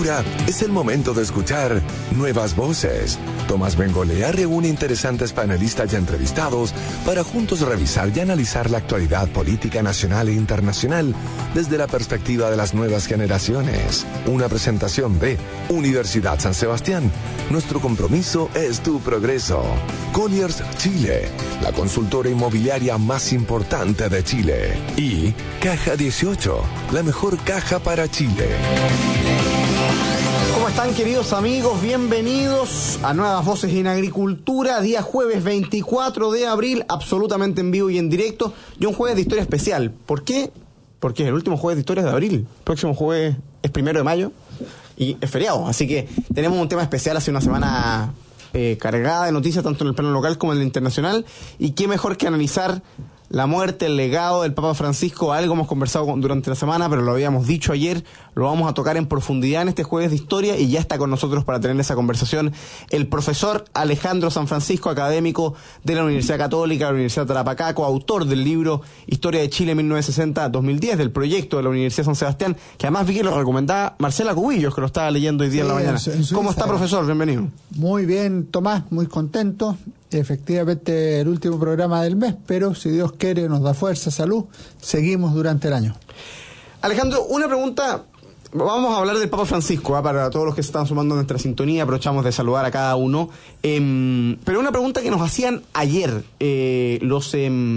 Ahora es el momento de escuchar Nuevas Voces. Tomás Bengolea reúne interesantes panelistas y entrevistados para juntos revisar y analizar la actualidad política nacional e internacional desde la perspectiva de las nuevas generaciones. Una presentación de Universidad San Sebastián. Nuestro compromiso es tu progreso. Colliers Chile, la consultora inmobiliaria más importante de Chile. Y Caja 18, la mejor caja para Chile. ¿Cómo están, queridos amigos? Bienvenidos a Nuevas Voces en Agricultura, día jueves 24 de abril, absolutamente en vivo y en directo, y un jueves de historia especial. ¿Por qué? Porque es el último jueves de historias de abril. El próximo jueves es 1 de mayo y es feriado, así que tenemos un tema especial. Hace una semana cargada de noticias, tanto en el plano local como en el internacional, y qué mejor que analizar la muerte, el legado del Papa Francisco. Algo hemos conversado durante la semana, pero lo habíamos dicho ayer, lo vamos a tocar en profundidad en este jueves de historia, y ya está con nosotros para tener esa conversación el profesor Alejandro San Francisco, académico de la Universidad Católica, de la Universidad Tarapacaco, autor del libro Historia de Chile 1960-2010, del proyecto de la Universidad San Sebastián, que además vi que lo recomendaba Marcela Cubillos, que lo estaba leyendo hoy día en la mañana. ¿Cómo está, profesor? Bienvenido. Muy bien, Tomás, muy contento. Efectivamente, el último programa del mes, pero si Dios quiere, nos da fuerza, salud, seguimos durante el año. Alejandro, una pregunta. Vamos a hablar del Papa Francisco, para todos los que se están sumando a nuestra sintonía. Aprovechamos de saludar a cada uno. Pero una pregunta que nos hacían ayer los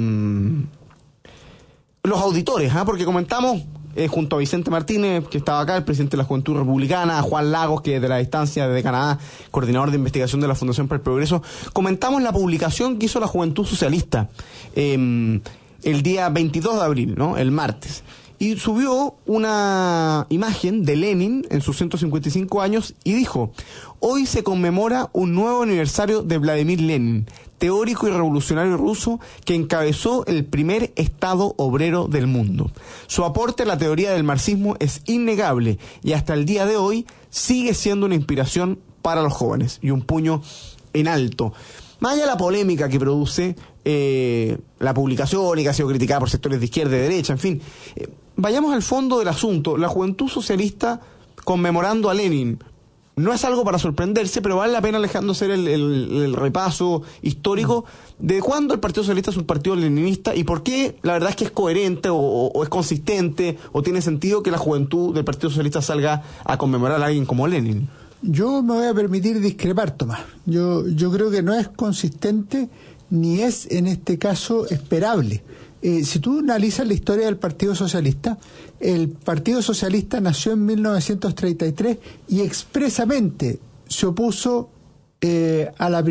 auditores, porque comentamos junto a Vicente Martínez, que estaba acá, el presidente de la Juventud Republicana, a Juan Lagos, que de la distancia desde Canadá, coordinador de investigación de la Fundación para el Progreso. Comentamos la publicación que hizo la Juventud Socialista el día 22 de abril, ¿no? El martes. Y subió una imagen de Lenin en sus 155 años y dijo: hoy se conmemora un nuevo aniversario de Vladimir Lenin, teórico y revolucionario ruso que encabezó el primer Estado obrero del mundo. Su aporte a la teoría del marxismo es innegable y hasta el día de hoy sigue siendo una inspiración para los jóvenes. Y un puño en alto. Más allá de la polémica que produce la publicación y que ha sido criticada por sectores de izquierda y derecha, en fin, vayamos al fondo del asunto. La Juventud Socialista conmemorando a Lenin no es algo para sorprenderse, pero vale la pena, Alejandro, hacer el repaso histórico de cuándo el Partido Socialista es un partido leninista y por qué la verdad es que es coherente o es consistente o tiene sentido que la juventud del Partido Socialista salga a conmemorar a alguien como Lenin. Yo me voy a permitir discrepar, Tomás. Yo creo que no es consistente ni es en este caso esperable. Si tú analizas la historia del Partido Socialista, el Partido Socialista nació en 1933 y expresamente se opuso a la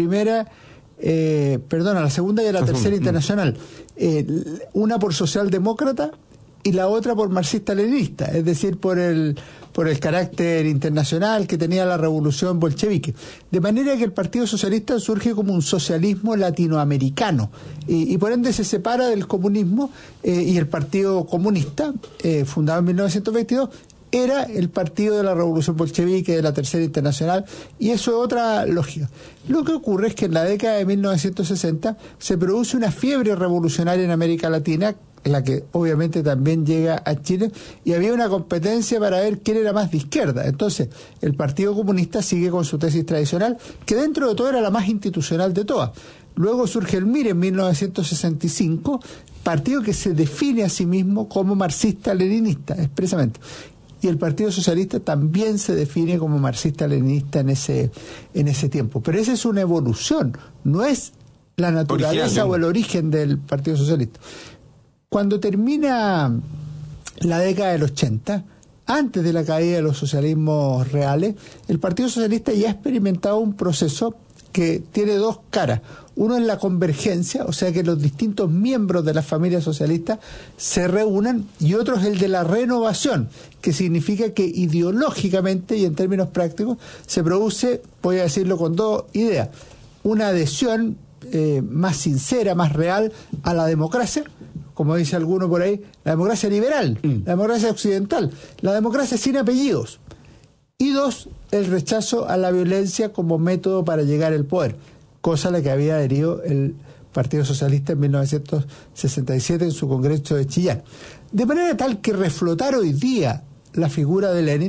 Segunda y a la Tercera Internacional. Una por socialdemócrata y la otra por marxista-leninista, es decir, por el carácter internacional que tenía la revolución bolchevique. De manera que el Partido Socialista surge como un socialismo latinoamericano y por ende se separa del comunismo, y el Partido Comunista, fundado en 1922, era el partido de la revolución bolchevique, de la Tercera Internacional, y eso es otra lógica. Lo que ocurre es que en la década de 1960 se produce una fiebre revolucionaria en América Latina, la que obviamente también llega a Chile, y había una competencia para ver quién era más de izquierda. Entonces, el Partido Comunista sigue con su tesis tradicional, que dentro de todo era la más institucional de todas. Luego surge el MIR en 1965, partido que se define a sí mismo como marxista-leninista, expresamente. Y el Partido Socialista también se define como marxista-leninista en ese tiempo. Pero esa es una evolución, no es la naturaleza o el origen del Partido Socialista. Cuando termina la década del 80, antes de la caída de los socialismos reales, el Partido Socialista ya ha experimentado un proceso que tiene dos caras. Uno es la convergencia, o sea que los distintos miembros de la familia socialista se reúnan, y otro es el de la renovación, que significa que ideológicamente y en términos prácticos se produce, voy a decirlo con dos ideas, una adhesión más sincera, más real a la democracia, como dice alguno por ahí, la democracia liberal, la democracia occidental, la democracia sin apellidos. Y dos, el rechazo a la violencia como método para llegar al poder, cosa a la que había adherido el Partido Socialista en 1967 en su Congreso de Chillán. De manera tal que reflotar hoy día la figura de Lenin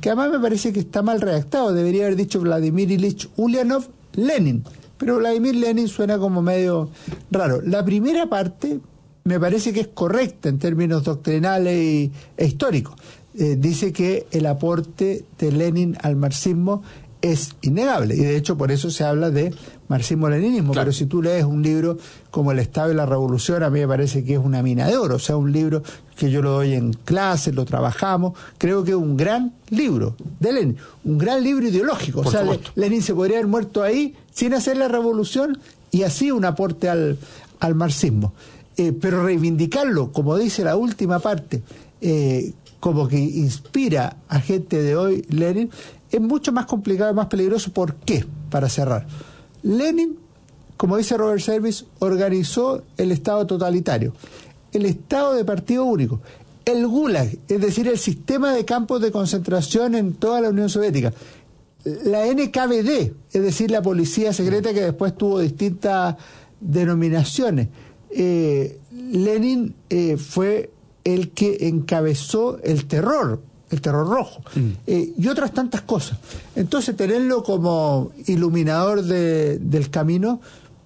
que además me parece que está mal redactado. Debería haber dicho Vladimir Ilich Ulyanov Lenin, pero Vladimir Lenin suena como medio raro. La primera parte me parece que es correcta en términos doctrinales e históricos. Dice que el aporte de Lenin al marxismo es innegable, y de hecho por eso se habla de marxismo-leninismo. Claro. Pero si tú lees un libro como El Estado y la Revolución, a mí me parece que es una mina de oro, o sea, un libro que yo lo doy en clase, lo trabajamos, creo que es un gran libro de Lenin, un gran libro ideológico. Por supuesto. Lenin se podría haber muerto ahí sin hacer la revolución, y así un aporte al marxismo. Pero reivindicarlo, como dice la última parte, como que inspira a gente de hoy, Lenin, es mucho más complicado y más peligroso. ¿Por qué? Para cerrar, Lenin, como dice Robert Service, organizó el Estado totalitario, el Estado de partido único, el Gulag, es decir, el sistema de campos de concentración en toda la Unión Soviética, la NKVD, es decir, la policía secreta que después tuvo distintas denominaciones. Lenin fue el que encabezó el terror rojo, y otras tantas cosas. Entonces, tenerlo como iluminador del camino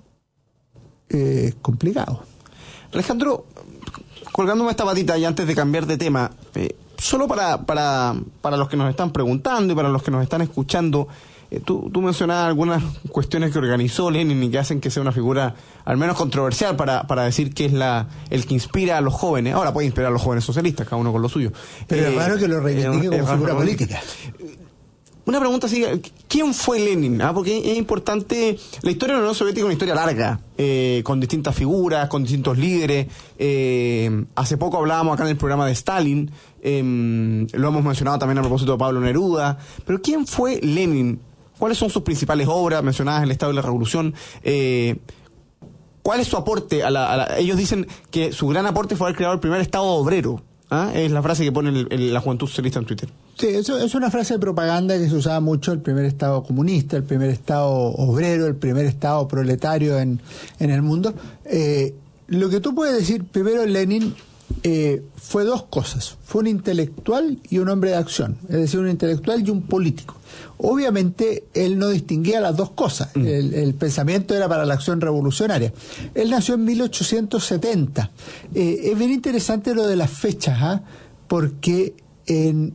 es complicado. Alejandro, colgándome esta patita y antes de cambiar de tema, solo para los que nos están preguntando y para los que nos están escuchando, tú mencionabas algunas cuestiones que organizó Lenin y que hacen que sea una figura al menos controversial para decir que es el que inspira a los jóvenes. Ahora puede inspirar a los jóvenes socialistas, cada uno con lo suyo. Pero es raro que lo reivindique como figura política. Una pregunta así, ¿quién fue Lenin? Porque es importante, la historia de la Unión Soviética es una historia larga, con distintas figuras, con distintos líderes. Hace poco hablábamos acá en el programa de Stalin, lo hemos mencionado también a propósito de Pablo Neruda, pero ¿quién fue Lenin? ¿Cuáles son sus principales obras mencionadas en el Estado y la Revolución? ¿Cuál es su aporte? Ellos dicen que su gran aporte fue haber creado el primer Estado obrero. Es la frase que pone la Juventud Socialista en Twitter. Sí, eso es una frase de propaganda que se usaba mucho: el primer Estado comunista, el primer Estado obrero, el primer Estado proletario en el mundo. Lo que tú puedes decir, primero, Lenin fue dos cosas: fue un intelectual y un hombre de acción, es decir, un intelectual y un político. Obviamente él no distinguía las dos cosas. El pensamiento era para la acción revolucionaria. Él nació en 1870. Es bien interesante lo de las fechas, porque en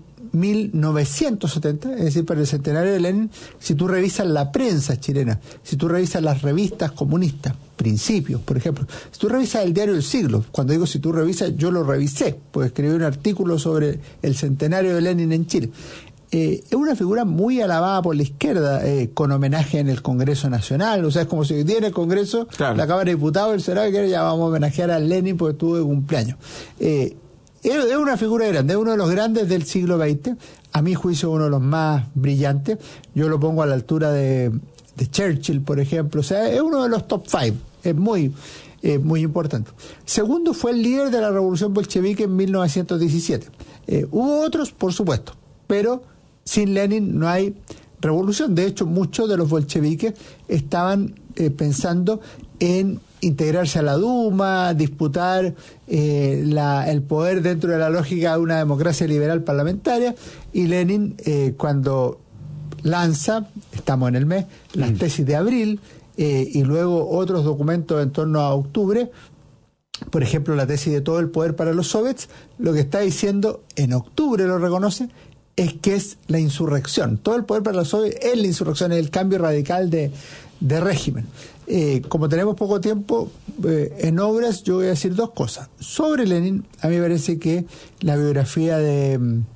1970, es decir, para el centenario de Lenin, si tú revisas la prensa chilena, si tú revisas las revistas comunistas, Principios, por ejemplo, si tú revisas el diario El Siglo, cuando digo si tú revisas, yo lo revisé, pues escribí un artículo sobre el centenario de Lenin en Chile. Es una figura muy alabada por la izquierda, con homenaje en el Congreso Nacional. O sea, es como si hoy día en el Congreso, claro, la Cámara de Diputados, el Senado, que ya vamos a homenajear a Lenin porque tuvo de cumpleaños. Es una figura grande, es uno de los grandes del siglo XX, a mi juicio uno de los más brillantes. Yo lo pongo a la altura de Churchill, por ejemplo. O sea, es uno de los top 5, es muy importante. Segundo, fue el líder de la revolución bolchevique en 1917. Hubo otros, por supuesto, pero sin Lenin no hay revolución. De hecho, muchos de los bolcheviques estaban pensando en integrarse a la Duma, disputar el poder dentro de la lógica de una democracia liberal parlamentaria, y Lenin, cuando lanza, estamos en el mes, las tesis de abril, y luego otros documentos en torno a octubre, por ejemplo la tesis de todo el poder para los soviets, lo que está diciendo, en octubre lo reconoce, es que es la insurrección. Todo el poder para los soviets es la insurrección, es el cambio radical de régimen. Como tenemos poco tiempo, en obras yo voy a decir dos cosas. Sobre Lenin, a mí me parece que la biografía de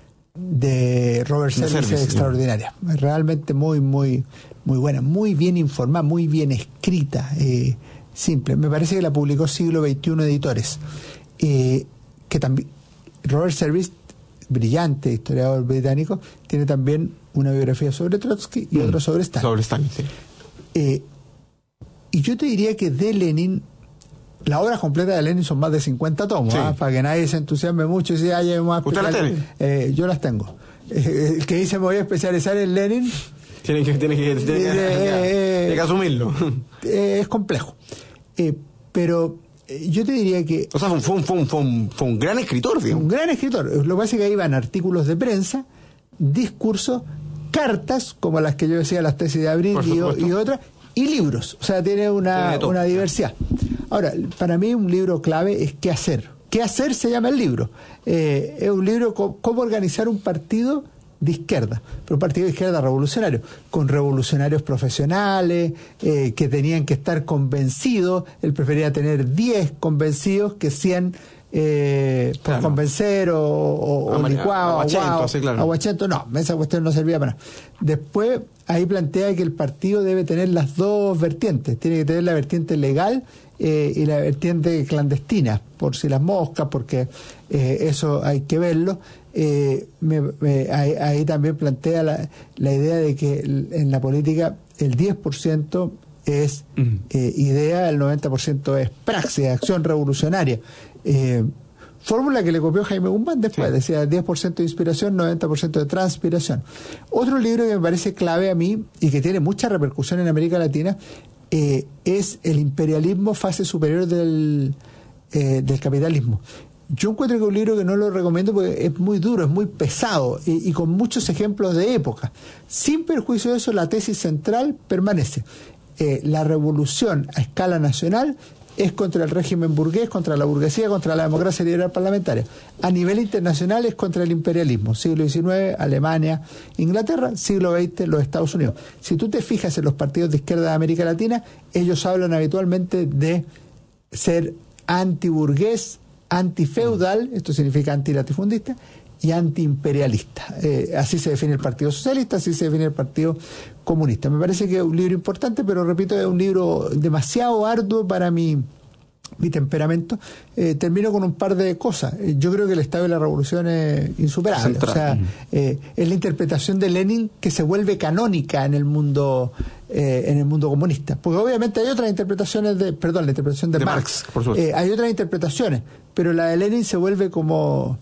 Robert Service es extraordinaria. Es realmente muy buena, muy bien informada, muy bien escrita, simple. Me parece que la publicó Siglo XXI Editores. Que también Robert Service, brillante historiador británico, tiene también una biografía sobre Trotsky y otra sobre Stalin. Sobre Stalin, sí. Y yo te diría que de Lenin, la obra completa de Lenin son más de 50 tomos, sí, para que nadie se entusiasme mucho y diga, ¿usted las tiene? Yo las tengo. El que dice me voy a especializar en Lenin tiene que asumirlo. Es complejo. Pero yo te diría que... O sea, fue un gran escritor, digamos. Un gran escritor. Lo que pasa es que ahí van artículos de prensa, discursos, cartas, como las que yo decía, las tesis de Abril y otras, y libros. O sea, tiene una diversidad. Ahora, para mí un libro clave es ¿qué hacer? ¿Qué hacer se llama el libro? Es un libro cómo organizar un partido de izquierda, pero un partido de izquierda revolucionario, con revolucionarios profesionales que tenían que estar convencidos. Él prefería tener 10 convencidos que 100 por convencer o licuado, aguachento. No, esa cuestión no servía para nada. Después, ahí plantea que el partido debe tener las dos vertientes. Tiene que tener la vertiente legal y la vertiente clandestina, por si las moscas, porque eso hay que verlo. Ahí también plantea la idea de que en la política el 10% es idea, el 90% es praxis, acción revolucionaria. Fórmula que le copió Jaime Guzmán después, decía 10% de inspiración, 90% de transpiración. Otro libro que me parece clave a mí y que tiene mucha repercusión en América Latina es El imperialismo, fase superior del capitalismo. Yo encuentro que es un libro que no lo recomiendo porque es muy duro, es muy pesado y con muchos ejemplos de época. Sin perjuicio de eso, la tesis central permanece. La revolución a escala nacional es contra el régimen burgués, contra la burguesía, contra la democracia liberal parlamentaria. A nivel internacional es contra el imperialismo. Siglo XIX, Alemania, Inglaterra, siglo XX, los Estados Unidos. Si tú te fijas en los partidos de izquierda de América Latina, ellos hablan habitualmente de ser antiburgués, antifeudal, esto significa antilatifundista, y antiimperialista. Así se define el Partido Socialista, así se define el Partido Comunista. Me parece que es un libro importante, pero repito, es un libro demasiado arduo para mi temperamento. Termino con un par de cosas. Yo creo que el Estado de la Revolución es insuperable. Central. O sea, es la interpretación de Lenin que se vuelve canónica en el mundo comunista. Porque obviamente hay otras interpretaciones la interpretación de Marx. Por supuesto. Hay otras interpretaciones, pero la de Lenin se vuelve como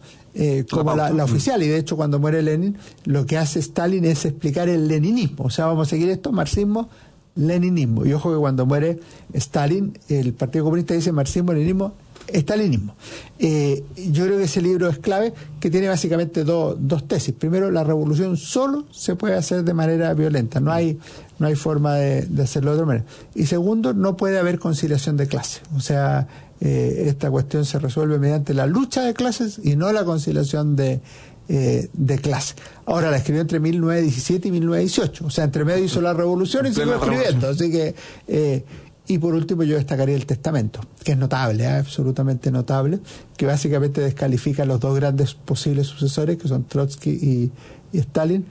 la oficial, y de hecho cuando muere Lenin lo que hace Stalin es explicar el leninismo, o sea, vamos a seguir esto, marxismo, leninismo, y ojo que cuando muere Stalin el Partido Comunista dice marxismo, leninismo, stalinismo. Yo creo que ese libro es clave, que tiene básicamente dos tesis. Primero, la revolución solo se puede hacer de manera violenta, no hay forma de hacerlo de otra manera. Y segundo, no puede haber conciliación de clases, o sea, esta cuestión se resuelve mediante la lucha de clases y no la conciliación de clases. Ahora, la escribió entre 1917 y 1918, o sea, entre medio hizo la revolución y siguió escribiendo, así que y por último yo destacaría el testamento, que es notable, absolutamente notable, que básicamente descalifica a los dos grandes posibles sucesores, que son Trotsky y Stalin,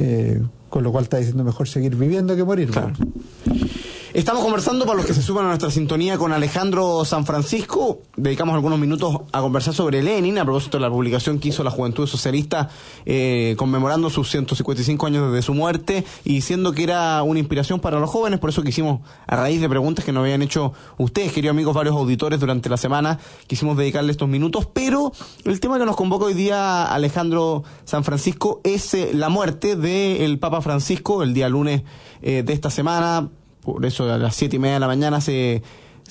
con lo cual está diciendo mejor seguir viviendo que morir. Claro. Estamos conversando, para los que se suman a nuestra sintonía, con Alejandro San Francisco. Dedicamos algunos minutos a conversar sobre Lenin, a propósito de la publicación que hizo la Juventud Socialista conmemorando sus 155 años desde su muerte y diciendo que era una inspiración para los jóvenes. Por eso quisimos, a raíz de preguntas que nos habían hecho ustedes, queridos amigos, varios auditores durante la semana, quisimos dedicarle estos minutos. Pero el tema que nos convoca hoy día, Alejandro San Francisco, es la muerte del Papa Francisco el día lunes de esta semana. Por eso a las 7:30 de la mañana se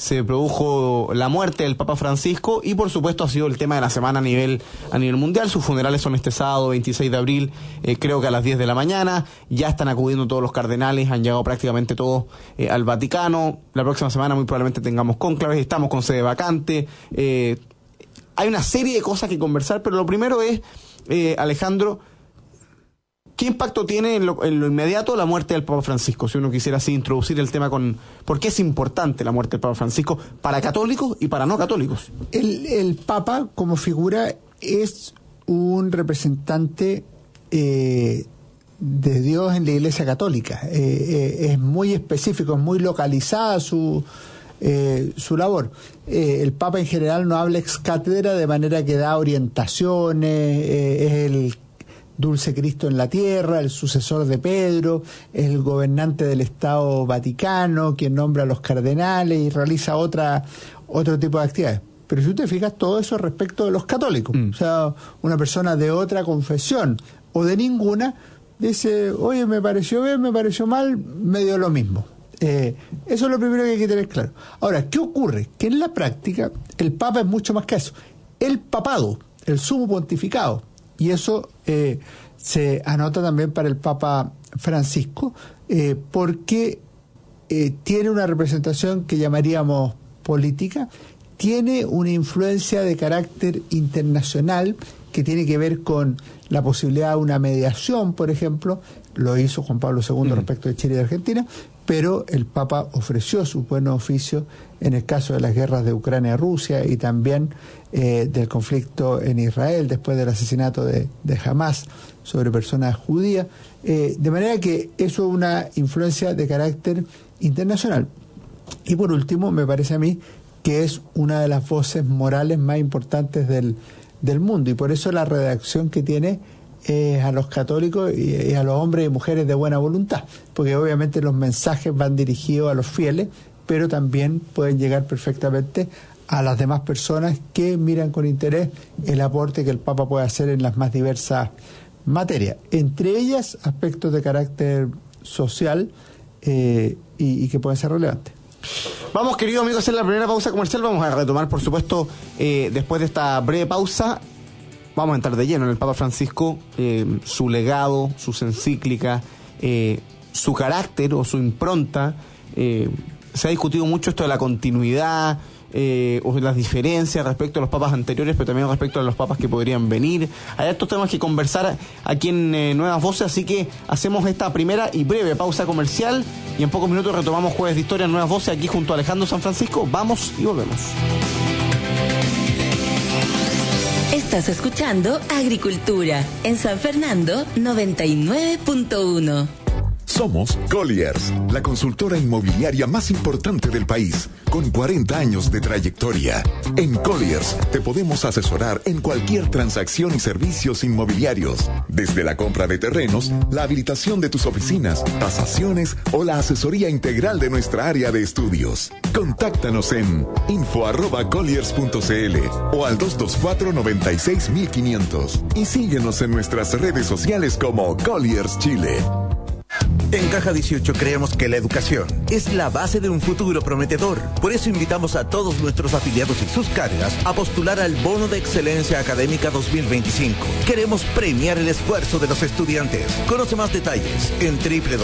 produjo la muerte del Papa Francisco, y por supuesto ha sido el tema de la semana a nivel mundial. Sus funerales son este sábado 26 de abril, creo que a las 10 de la mañana. Ya están acudiendo todos los cardenales, han llegado prácticamente todos al Vaticano. La próxima semana muy probablemente tengamos cónclaves, estamos con sede vacante. Hay una serie de cosas que conversar, pero lo primero es, Alejandro, ¿qué impacto tiene en lo inmediato la muerte del Papa Francisco? Si uno quisiera así introducir el tema con por qué es importante la muerte del Papa Francisco para católicos y para no católicos. El Papa como figura es un representante de Dios en la Iglesia Católica. Es muy específico, es muy localizada su labor. El Papa en general no habla ex cátedra, de manera que da orientaciones, es el dulce Cristo en la tierra, el sucesor de Pedro, el gobernante del Estado Vaticano, quien nombra a los cardenales y realiza otro tipo de actividades. Pero si tú te fijas, todo eso respecto de los católicos. O sea, una persona de otra confesión o de ninguna dice, oye, me pareció bien, me pareció mal, me dio lo mismo. Eso es lo primero que hay que tener claro. Ahora, ¿qué ocurre? Que en la práctica el Papa es mucho más que eso. El papado, el sumo pontificado, y eso se anota también para el Papa Francisco, porque tiene una representación que llamaríamos política, tiene una influencia de carácter internacional que tiene que ver con la posibilidad de una mediación, por ejemplo. Lo hizo Juan Pablo II respecto de Chile y de Argentina, pero el Papa ofreció su buen oficio en el caso de las guerras de Ucrania-Rusia y también del conflicto en Israel después del asesinato de Hamas sobre personas judías, de manera que eso es una influencia de carácter internacional. Y por último, me parece a mí que es una de las voces morales más importantes del mundo, y por eso la redacción que tiene a los católicos y a los hombres y mujeres de buena voluntad, porque obviamente los mensajes van dirigidos a los fieles, pero también pueden llegar perfectamente a las demás personas que miran con interés el aporte que el Papa puede hacer en las más diversas materias, entre ellas aspectos de carácter social y que pueden ser relevantes. Vamos, querido amigo, a hacer la primera pausa comercial. Vamos a retomar, por supuesto, después de esta breve pausa. Vamos a entrar de lleno en el Papa Francisco, su legado, sus encíclicas, su carácter o su impronta. Se ha discutido mucho esto de la continuidad o de las diferencias respecto a los papas anteriores, pero también respecto a los papas que podrían venir. Hay estos temas que conversar aquí en Nuevas Voces, así que hacemos esta primera y breve pausa comercial y en pocos minutos retomamos Jueves de Historia en Nuevas Voces aquí junto a Alejandro San Francisco. Vamos y volvemos. Estás escuchando Agricultura en San Fernando 99.1. Somos Colliers, la consultora inmobiliaria más importante del país, con 40 años de trayectoria. En Colliers te podemos asesorar en cualquier transacción y servicios inmobiliarios, desde la compra de terrenos, la habilitación de tus oficinas, tasaciones o la asesoría integral de nuestra área de estudios. Contáctanos en info@colliers.cl o al 224-96-1500 y síguenos en nuestras redes sociales como Colliers Chile. En Caja 18 creemos que la educación es la base de un futuro prometedor. Por eso invitamos a todos nuestros afiliados y sus cargas a postular al Bono de Excelencia Académica 2025. Queremos premiar el esfuerzo de los estudiantes. Conoce más detalles en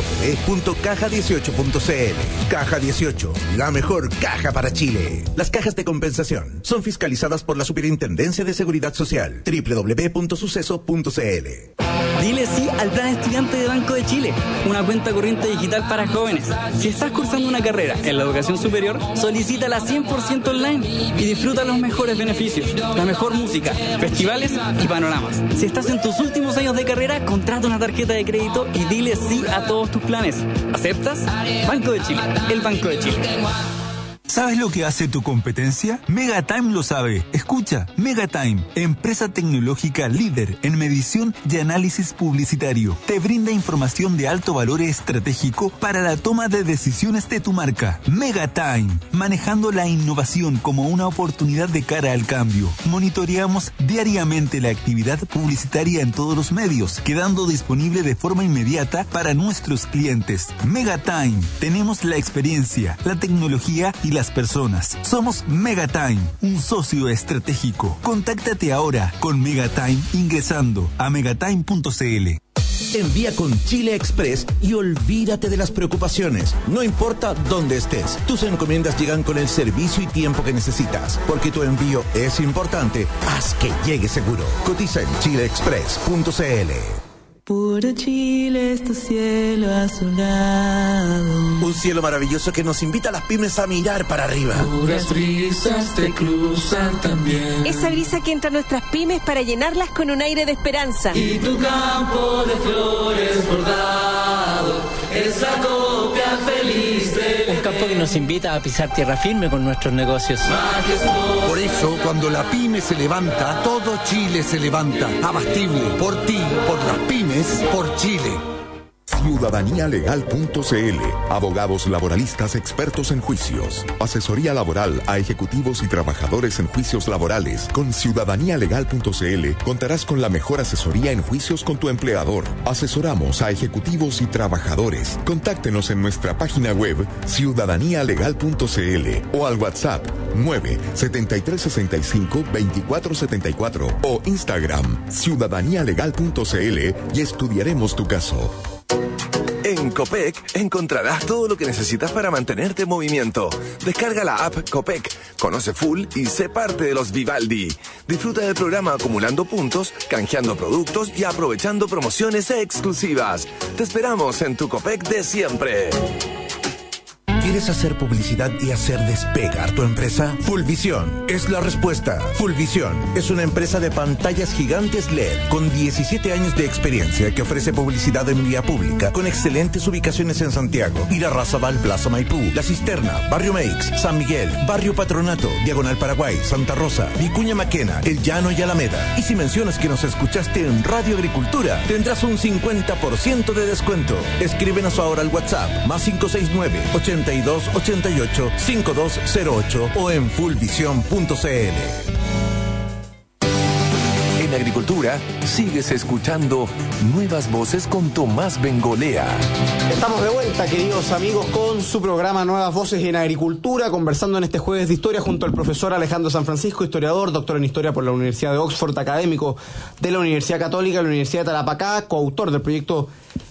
www.caja18.cl. Caja 18, la mejor caja para Chile. Las cajas de compensación son fiscalizadas por la Superintendencia de Seguridad Social. www.suceso.cl. Dile sí al Plan Estudiante de Banco de Chile, una cuenta corriente digital para jóvenes. Si estás cursando una carrera en la educación superior, solicítala 100% online y disfruta los mejores beneficios, la mejor música, festivales y panoramas. Si estás en tus últimos años de carrera, contrata una tarjeta de crédito y dile sí a todos tus planes. ¿Aceptas? Banco de Chile, el Banco de Chile. ¿Sabes lo que hace tu competencia? Megatime lo sabe. Escucha, Megatime, empresa tecnológica líder en medición y análisis publicitario. Te brinda información de alto valor estratégico para la toma de decisiones de tu marca. Megatime, manejando la innovación como una oportunidad de cara al cambio. Monitoreamos diariamente la actividad publicitaria en todos los medios, quedando disponible de forma inmediata para nuestros clientes. Megatime, tenemos la experiencia, la tecnología y las personas. Somos Megatime, un socio estratégico. Contáctate ahora con Megatime ingresando a megatime.cl. Envía con Chile Express y olvídate de las preocupaciones. No importa dónde estés, tus encomiendas llegan con el servicio y tiempo que necesitas. Porque tu envío es importante, haz que llegue seguro. Cotiza en chileexpress.cl. Puro Chile es tu cielo azulado. Un cielo maravilloso que nos invita a las pymes a mirar para arriba. Puras brisas te cruzan también. Esa brisa que entra a nuestras pymes para llenarlas con un aire de esperanza. Y tu campo de flores bordado es la copia feliz de un campo que nos invita a pisar tierra firme con nuestros negocios. Por eso, cuando la pyme se levanta, todo Chile se levanta. Abastible, por ti, por las pymes, por Chile. Ciudadanialegal.cl. Abogados laboralistas expertos en juicios. Asesoría laboral a ejecutivos y trabajadores en juicios laborales. Con Ciudadanialegal.cl contarás con la mejor asesoría en juicios con tu empleador. Asesoramos a ejecutivos y trabajadores. Contáctenos en nuestra página web ciudadanialegal.cl o al WhatsApp 97365-2474 o Instagram ciudadanialegal.cl y estudiaremos tu caso. En Copec encontrarás todo lo que necesitas para mantenerte en movimiento. Descarga la app Copec, conoce full y sé parte de los Vivaldi. Disfruta del programa acumulando puntos, canjeando productos y aprovechando promociones exclusivas. Te esperamos en tu Copec de siempre. ¿Quieres hacer publicidad y hacer despegar tu empresa? Fullvisión es la respuesta. Fullvisión es una empresa de pantallas gigantes LED con 17 años de experiencia que ofrece publicidad en vía pública con excelentes ubicaciones en Santiago, Irarrázaval, Plaza Maipú, La Cisterna, Barrio Meix, San Miguel, Barrio Patronato, Diagonal Paraguay, Santa Rosa, Vicuña Maquena, El Llano y Alameda. Y si mencionas que nos escuchaste en Radio Agricultura, tendrás un 50% de descuento. Escríbenos ahora al WhatsApp +569-8288-5208 o en fullvision.cl. En Agricultura sigues escuchando Nuevas Voces con Tomás Bengolea. Estamos de vuelta, queridos amigos, con su programa Nuevas Voces en Agricultura, conversando en este jueves de historia junto al profesor Alejandro San Francisco, historiador, doctor en historia por la Universidad de Oxford, académico de la Universidad Católica, la Universidad de Tarapacá, coautor del proyecto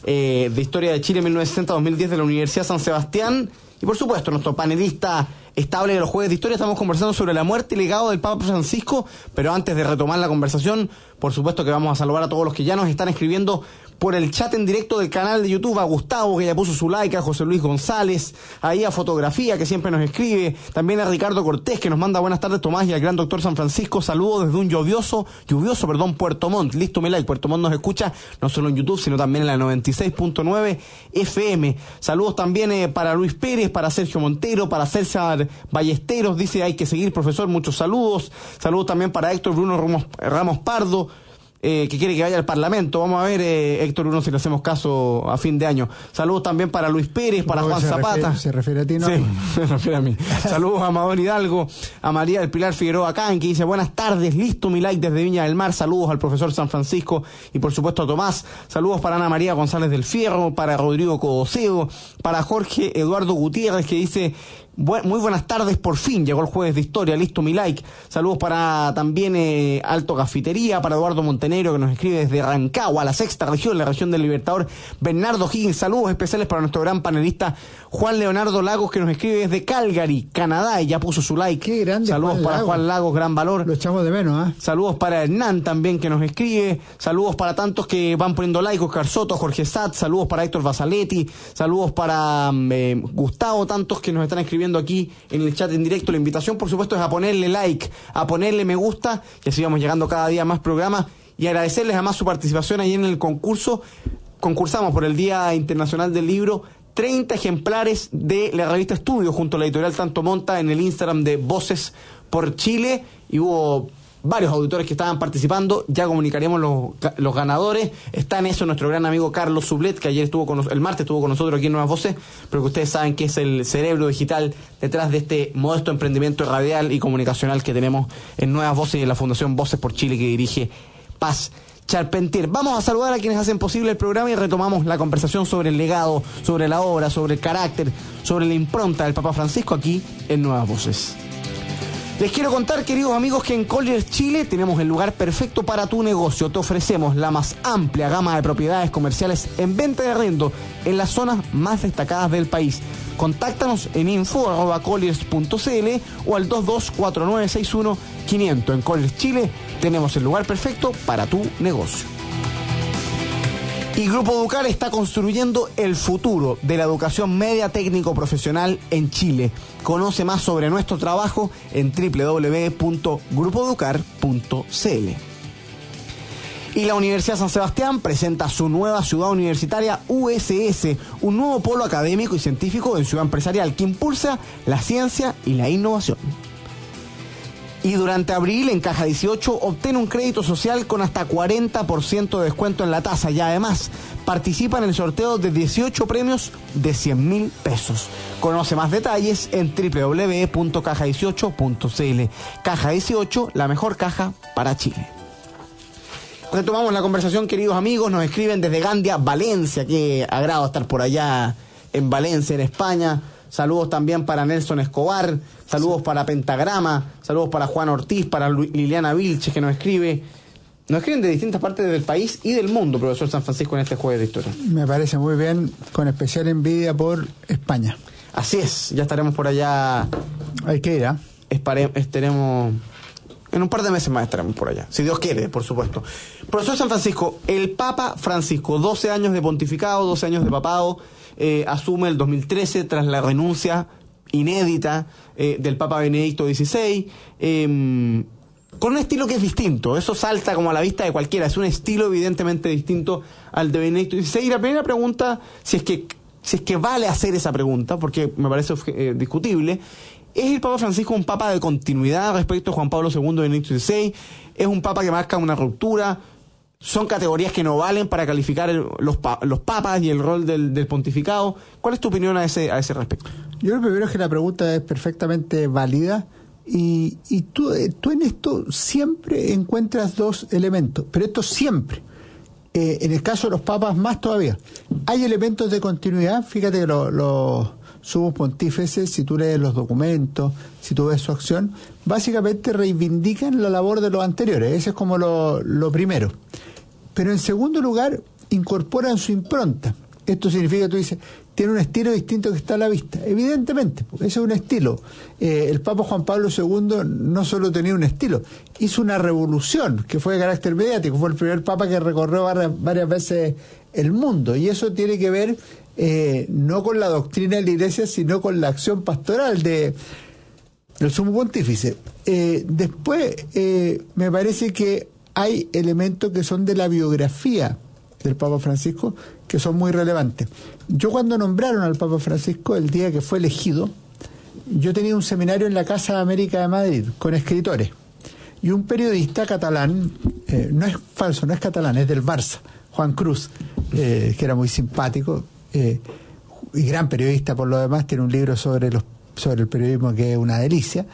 de Historia de Chile 1960-2010 de la Universidad San Sebastián. Y por supuesto, nuestro panelista estable de los jueves de historia. Estamos conversando sobre la muerte y legado del Papa Francisco, pero antes de retomar la conversación, por supuesto que vamos a saludar a todos los que ya nos están escribiendo por el chat en directo del canal de YouTube, a Gustavo, que ya puso su like, a José Luis González, ahí a Fotografía, que siempre nos escribe, también a Ricardo Cortés, que nos manda buenas tardes, Tomás, y al gran doctor San Francisco, saludos desde un lluvioso, Puerto Montt. Listo, mi like, Puerto Montt nos escucha, no solo en YouTube, sino también en la 96.9 FM. Saludos también para Luis Pérez, para Sergio Montero, para César Ballesteros, dice, hay que seguir, profesor, muchos saludos. Saludos también para Héctor Bruno Ramos Pardo, que quiere que vaya al Parlamento. Vamos a ver, Héctor Bruno, si le hacemos caso a fin de año. Saludos también para Luis Pérez, para Juan Zapata. ¿Se refiere a ti, no? Sí, se refiere a mí. Saludos a Amador Hidalgo, a María del Pilar Figueroa Can, que dice, buenas tardes, listo mi like desde Viña del Mar. Saludos al profesor San Francisco y por supuesto a Tomás. Saludos para Ana María González del Fierro, para Rodrigo Codoseo, para Jorge Eduardo Gutiérrez, que dice, muy buenas tardes, por fin llegó el jueves de historia, listo mi like. Saludos para también Alto Cafetería, para Eduardo Montenegro, que nos escribe desde Rancagua, la sexta región, la región del Libertador. Bernardo Higgins, saludos especiales para nuestro gran panelista Juan Leonardo Lagos, que nos escribe desde Calgary, Canadá, y ya puso su like. Qué grande. Saludos Juan para Lagos. Juan Lagos, gran valor. Lo echamos de menos, ¿eh? Saludos para Hernán también, que nos escribe. Saludos para tantos que van poniendo like, Oscar Soto, Jorge Sat. Saludos para Héctor Basaletti. Saludos para Gustavo, tantos que nos están escribiendo aquí en el chat en directo. La invitación, por supuesto, es a ponerle like, a ponerle me gusta, y así vamos llegando cada día a más programas, y agradecerles además su participación ahí en el concurso. Concursamos por el Día Internacional del Libro 30 ejemplares de la revista Estudio junto a la editorial Tanto Monta en el Instagram de Voces por Chile, y hubo varios auditores que estaban participando. Ya comunicaremos los ganadores. Está en eso nuestro gran amigo Carlos Sublet, que ayer el martes estuvo con nosotros aquí en Nuevas Voces, pero que ustedes saben que es el cerebro digital detrás de este modesto emprendimiento radial y comunicacional que tenemos en Nuevas Voces y en la Fundación Voces por Chile, que dirige Paz Charpentier. Vamos a saludar a quienes hacen posible el programa y retomamos la conversación sobre el legado, sobre la obra, sobre el carácter, sobre la impronta del Papa Francisco aquí en Nuevas Voces. Les quiero contar, queridos amigos, que en Colliers Chile tenemos el lugar perfecto para tu negocio. Te ofrecemos la más amplia gama de propiedades comerciales en venta y arrendo en las zonas más destacadas del país. Contáctanos en info@colliers.cl o al 224961-500. En Colliers Chile tenemos el lugar perfecto para tu negocio. Y Grupo Educar está construyendo el futuro de la educación media técnico profesional en Chile. Conoce más sobre nuestro trabajo en www.grupoeducar.cl. Y la Universidad San Sebastián presenta su nueva ciudad universitaria USS, un nuevo polo académico y científico en ciudad empresarial que impulsa la ciencia y la innovación. Y durante abril, en Caja 18, obtén un crédito social con hasta 40% de descuento en la tasa y además participa en el sorteo de 18 premios de 100.000 pesos. Conoce más detalles en www.caja18.cl. Caja 18, la mejor caja para Chile. Retomamos la conversación, queridos amigos. Nos escriben desde Gandia, Valencia. Qué agrado estar por allá en Valencia, en España. Saludos también para Nelson Escobar, saludos para Pentagrama, saludos para Juan Ortiz, para Liliana Vilches, que nos escribe. Nos escriben de distintas partes del país y del mundo, profesor San Francisco, en este Jueves de Historia. Me parece muy bien, con especial envidia por España. Así es, ya estaremos por allá. Hay que ir, ¿ah? Estaremos... En un par de meses más estaremos por allá, si Dios quiere, por supuesto. Profesor San Francisco, el Papa Francisco, 12 años de pontificado, 12 años de papado, asume el 2013 tras la renuncia inédita del Papa Benedicto XVI, con un estilo que es distinto. Eso salta como a la vista de cualquiera. Es un estilo evidentemente distinto al de Benedicto XVI. Y la primera pregunta, si es que vale hacer esa pregunta, porque me parece discutible, ¿es el Papa Francisco un papa de continuidad respecto a Juan Pablo II y Benedicto XVI? ¿Es un papa que marca una ruptura? ¿Son categorías que no valen para calificar los papas y el rol del pontificado? ¿Cuál es tu opinión a ese respecto? Yo lo primero es que la pregunta es perfectamente válida y tú en esto siempre encuentras dos elementos, pero esto siempre. En el caso de los papas más todavía. Hay elementos de continuidad, fíjate que los sumos pontífices, si tú lees los documentos, si tú ves su acción, básicamente reivindican la labor de los anteriores. Ese es como lo primero. Pero en segundo lugar, incorporan su impronta. Esto significa, tú dices, tiene un estilo distinto que está a la vista. Evidentemente, ese es un estilo. El Papa Juan Pablo II no solo tenía un estilo, hizo una revolución que fue de carácter mediático. Fue el primer Papa que recorrió varias veces el mundo. Y eso tiene que ver no con la doctrina de la Iglesia, sino con la acción pastoral del Sumo Pontífice. Después, me parece que hay elementos que son de la biografía del Papa Francisco que son muy relevantes. Yo cuando nombraron al Papa Francisco, el día que fue elegido, yo tenía un seminario en la Casa de América de Madrid con escritores y un periodista catalán, no es falso, no es catalán, es del Barça, Juan Cruz, que era muy simpático y gran periodista por lo demás, tiene un libro sobre el periodismo que es una delicia.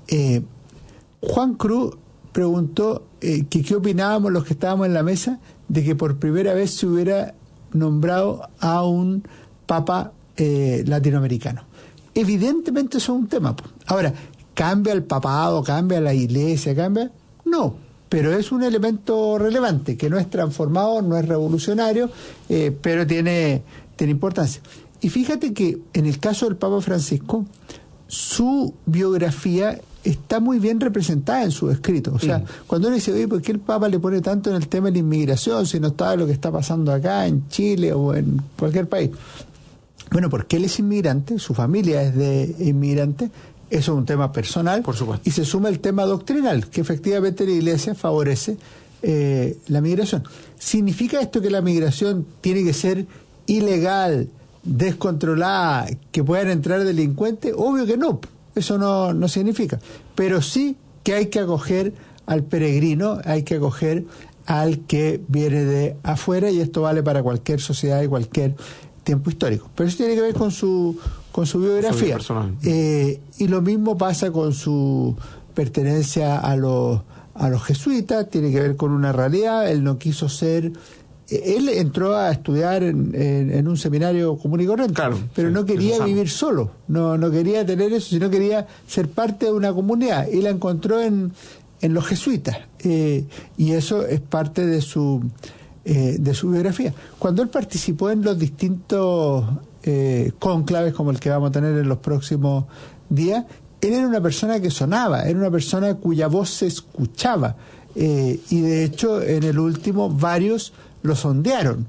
Juan Cruz preguntó qué opinábamos los que estábamos en la mesa de que por primera vez se hubiera nombrado a un papa latinoamericano. Evidentemente eso es un tema. Ahora, ¿cambia el papado, cambia la iglesia, cambia? No, pero es un elemento relevante, que no es transformado, no es revolucionario, pero tiene importancia. Y fíjate que en el caso del Papa Francisco, su biografía está muy bien representada en sus escritos. O sea, cuando uno dice, oye, ¿por qué el Papa le pone tanto en el tema de la inmigración si no sabe lo que está pasando acá en Chile o en cualquier país? Bueno, porque él es inmigrante, su familia es de inmigrante, eso es un tema personal. Por supuesto. Y se suma el tema doctrinal, que efectivamente la Iglesia favorece la migración. ¿Significa esto que la migración tiene que ser ilegal, descontrolada, que puedan entrar delincuentes? Obvio que no. Eso no significa, pero sí que hay que acoger al peregrino, hay que acoger al que viene de afuera, y esto vale para cualquier sociedad y cualquier tiempo histórico. Pero eso tiene que ver con su biografía. Y lo mismo pasa con su pertenencia a los jesuitas, tiene que ver con una realidad. Él no quiso ser... Él entró a estudiar en un seminario común y corriente, claro, pero no quería vivir solo, no quería tener eso, sino quería ser parte de una comunidad, y la encontró en los jesuitas, y eso es parte de su biografía. Cuando él participó en los distintos cónclaves, como el que vamos a tener en los próximos días, él era una persona que sonaba, era una persona cuya voz se escuchaba, y de hecho en el último varios lo sondearon,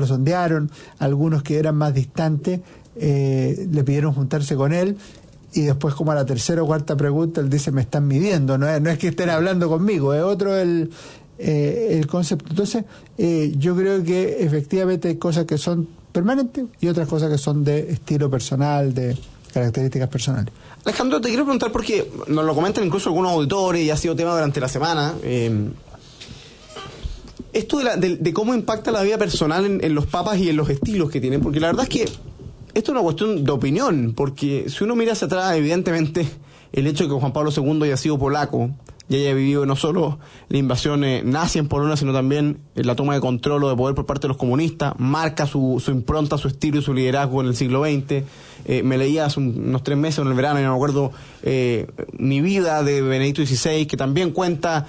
algunos que eran más distantes le pidieron juntarse con él, y después como a la tercera o cuarta pregunta él dice, me están midiendo, no es que estén hablando conmigo, es otro el concepto. Entonces yo creo que efectivamente hay cosas que son permanentes y otras cosas que son de estilo personal, de características personales. Alejandro, te quiero preguntar, porque nos lo comentan incluso algunos auditores y ha sido tema durante la semana, esto de cómo impacta la vida personal en los papas y en los estilos que tienen, porque la verdad es que esto es una cuestión de opinión, porque si uno mira hacia atrás, evidentemente el hecho de que Juan Pablo II haya sido polaco y haya vivido no solo la invasión nazi en Polonia, sino también la toma de control o de poder por parte de los comunistas, marca su impronta, su estilo y su liderazgo en el siglo XX. Me leía hace unos 3 meses en el verano, y no me acuerdo, Mi vida de Benedicto XVI, que también cuenta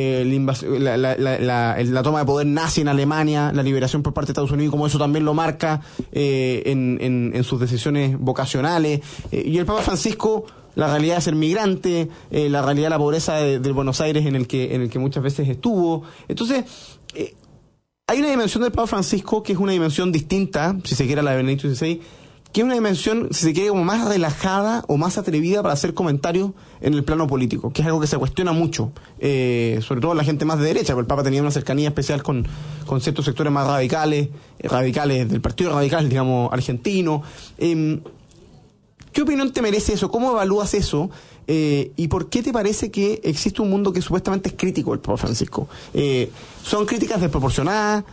la toma de poder nazi en Alemania, la liberación por parte de Estados Unidos, como eso también lo marca en sus decisiones vocacionales. Y el Papa Francisco, la realidad de ser migrante, la realidad de la pobreza de Buenos Aires en el que muchas veces estuvo. Entonces, hay una dimensión del Papa Francisco que es una dimensión distinta, si se quiere, a la de Benedicto XVI, que es una dimensión, si se quiere, como más relajada o más atrevida para hacer comentarios en el plano político, que es algo que se cuestiona mucho, sobre todo la gente más de derecha, porque el Papa tenía una cercanía especial con ciertos sectores más radicales del Partido Radical, digamos, argentino. ¿Qué opinión te merece eso? ¿Cómo evalúas eso? ¿Y por qué te parece que existe un mundo que supuestamente es crítico del Papa Francisco? ¿Son críticas desproporcionadas?